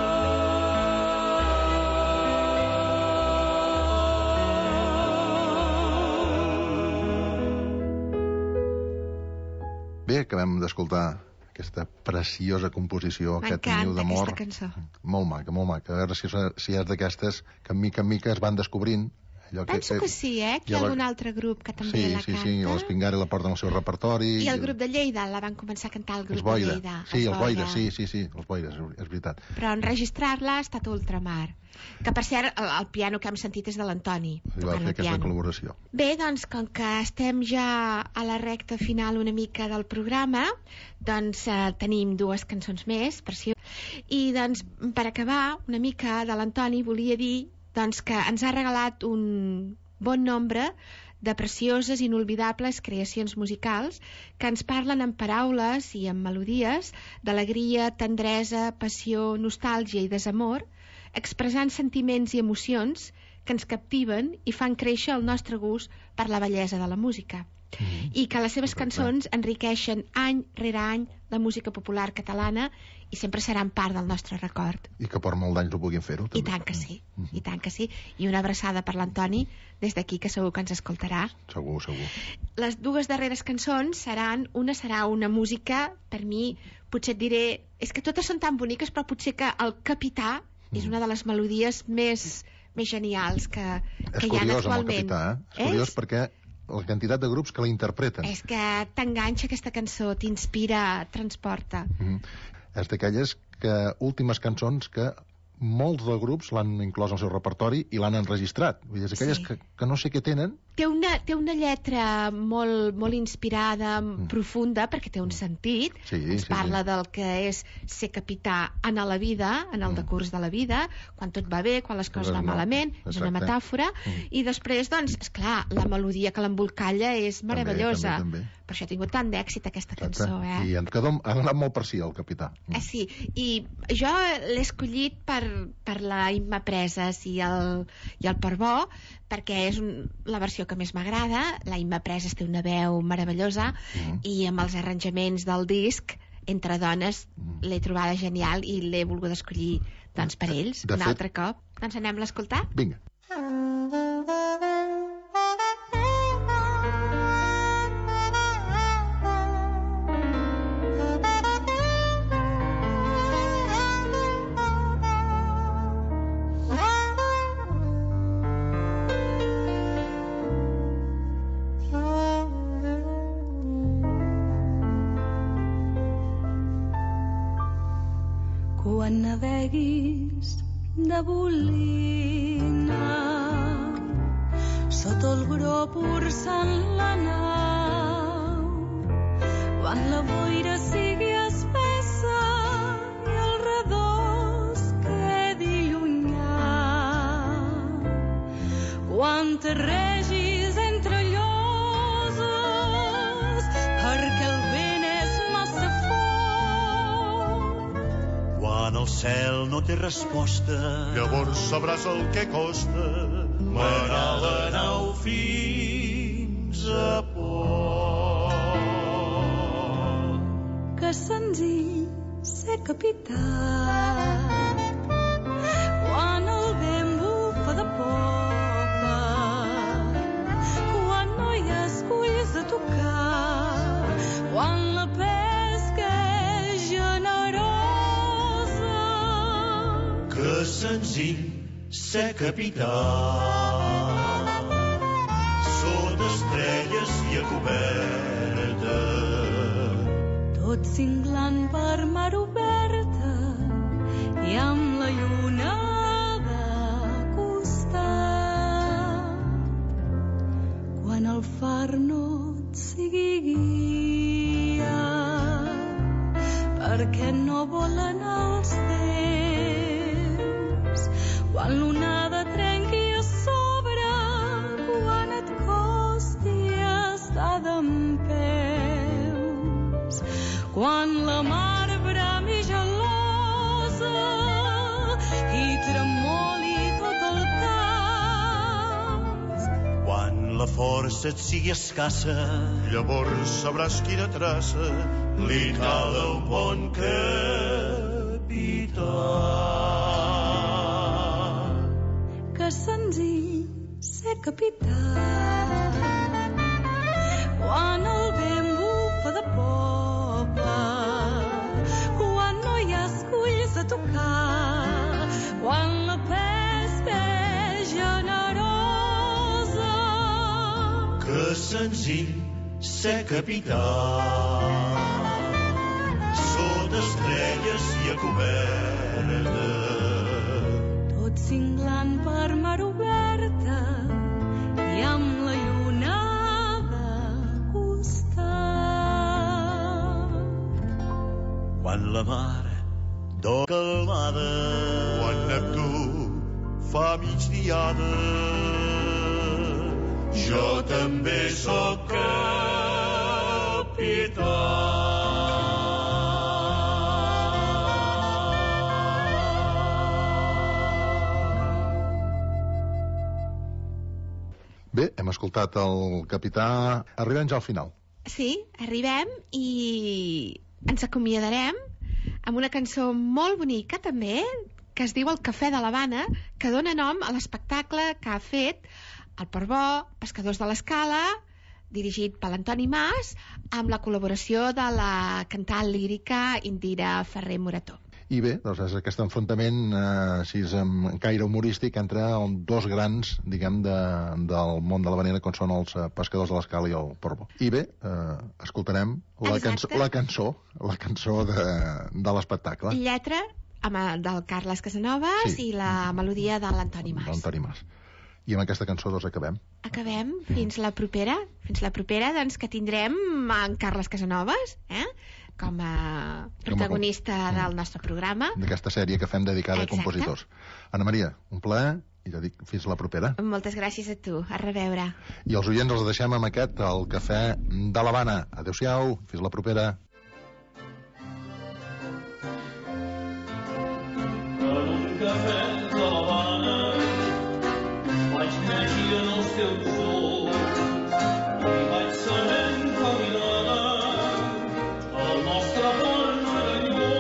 Bé, acabem d'escoltar aquesta preciosa composició, aquest niu d'amor.
M'encanta aquesta cançó.
Molt maca, molt maca. A veure si, si és d'aquestes que en mica en mica es van descobrint. Allò que,
Penso que sí, eh? Que hi ha algun altre grup que també
sí,
la
sí,
canta.
Sí, sí, l'Espingari la porta en el seu repertori.
I el grup de Lleida, la van començar a cantar el grup
els Boira.
de Lleida.
Sí, els Boira, sí, sí, sí, els Boira, és veritat.
Però enregistrar-la ha estat ultramar. Que, per cert, el, el piano que hem sentit és de l'Antoni.
I va fer aquesta col·laboració.
Bé, doncs, com que estem ja a la recta final una mica del programa, doncs eh, tenim dues cançons més, per si... I, doncs, per acabar una mica de l'Antoni, volia dir doncs, que ens ha regalat un bon nombre de precioses i inolvidables creacions musicals que ens parlen en paraules i en melodies d'alegria, tendresa, passió, nostàlgia i desamor, expressant sentiments i emocions que ens captiven i fan créixer el nostre gust per la bellesa de la música. Mm-hmm. I que les seves cançons enriqueixen any rere any la música popular catalana i sempre seran part del nostre record.
I que per molt d'anys ho puguin fer-ho, també.
I tant que sí, mm-hmm. i tant que sí. I una abraçada per l'Antoni des d'aquí, que segur que ens escoltarà.
Segur, segur.
Les dues darreres cançons seran... Una serà una música, per mi, potser et diré... És que totes són tan boniques, però potser que el Capità mm. és una de les melodies més, més genials que, que hi ha actualment. És curiós amb el Capità, eh? És curiós perquè la quantitat de grups que la interpreten. És que t'enganxa aquesta cançó, t'inspira, transporta. Mm-hmm. És d'aquelles que últimes cançons que molts de grups l'han inclòs al seu repertori i l'han enregistrat. Vull dir, és aquelles sí. que, que no sé què tenen. Té una, té una lletra molt, molt inspirada, mm. profunda, perquè té un sentit. Sí, Ens sí, parla sí. del que és ser capità en la vida, en el mm. decurs de la vida, quan tot va bé, quan les coses van no. malament, Exacte. És una metàfora. Mm. I després, doncs, esclar, la melodia que l'embolcalla és meravellosa. També, també, també. Per això ha tingut tant d'èxit aquesta Exacte. Cançó, eh? I en Cadom ha anat molt per si, el capità. Mm. Eh, sí, i jo l'he escollit per, per la Imma Preses i el, i el Portbó, perquè és un, la versió que més m'agrada. La Imma Preses té una veu meravellosa mm. i amb els arranjaments del disc Entre dones mm. l'he trobada genial i l'he volgut escollir doncs, per ells, de un fet... altre cop. Doncs anem a l'escoltar? Vinga.
Quan naveguis de bolina sota el gro porçant la nau, quan la boira sigui espessa i el redós quedi llunyà, quan te regis entre lloses perquè el vent és massa fort,
quan el cel no té resposta, llavors sabràs el que costa manar la nau fins a port.
Que senzill ser capità quan el vent bufa de popa, quan no hi ha esculls a tocar, quan la pesca és generosa.
Que senzill ser capità sota estrelles i a coberta,
tot cinglant per mar oberta i amb la lluna de costat, quan el far no et sigui guia perquè no volen els temps, quan l'onada trenqui a sobre, quan et costi
la força et sigui escassa, llavors sabràs quina traça li cal al bon capità.
Que senzill ser capità quan el vent bufa de popa, quan no hi ha esculls a tocar, quan la pesca és generosa.
Que senzill ser capità sota estrelles i a coberta,
tot cinglant per mar oberta i amb la lluna de costat.
quan la mar d'or calmada, quan Neptú fa migdiada, jo també sóc capità.
Bé, hem escoltat el capità. Arribem ja al final.
Sí, arribem i ens acomiadarem amb una cançó molt bonica també, que es diu El Cafè de l'Havana, que dona nom a l'espectacle que ha fet el Portbó, Pescadors de l'Escala, dirigit per l'Antoni Mas, amb la col·laboració de la cantant lírica Indira Ferrer Morató.
I bé, doncs és aquest enfrontament eh, així amb caire humorístic entre dos grans, diguem, de, del món de l'havanera, com són els eh, Pescadors de l'Escala i el Portbó. I bé, eh, escoltarem la cançó, la cançó, la cançó de, de l'espectacle.
Lletra amb el, del Carles Casanovas, sí, i la melodia de l'Antoni Mas.
L'Antoni Mas. I amb aquesta cançó doncs acabem.
Acabem. Fins la propera. Fins la propera, doncs, que tindrem en Carles Casanovas, eh? com a protagonista com a... del nostre programa.
D'aquesta sèrie que fem dedicada Exacte. a compositors. Anna Maria, un plaer, i ja dic, fins la propera.
Moltes gràcies a tu, a reveure.
I els oients els deixem amb aquest, el Cafè de l'Havana. Adéu-siau, fins la propera.
En un cafè de l'Havana vaig llegir en els teus ulls i vaig saber encaminada el nostre port no era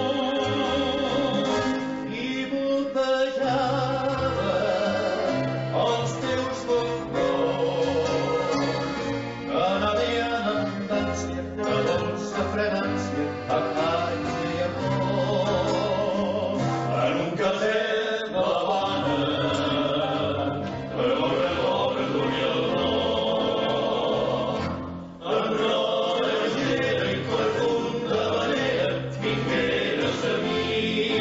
lluny i botejava els teus bofons que navien amb ànsia de dolça fragància a call i amor en un cafè de l'Havana però recorre l'ull al nord amb roda lleugera i profunda manera vingueres a mi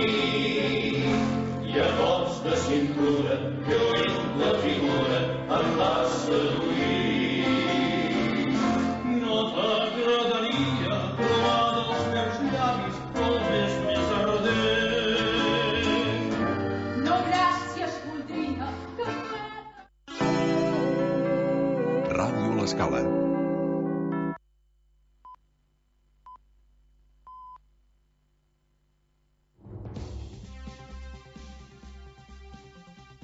i a cops de cintura lluint la figura em vas seduir. No t'agradaria provar dels meus llavis el més més ardent?
No, gràcies, voldria que...
Ràdio L'Escala.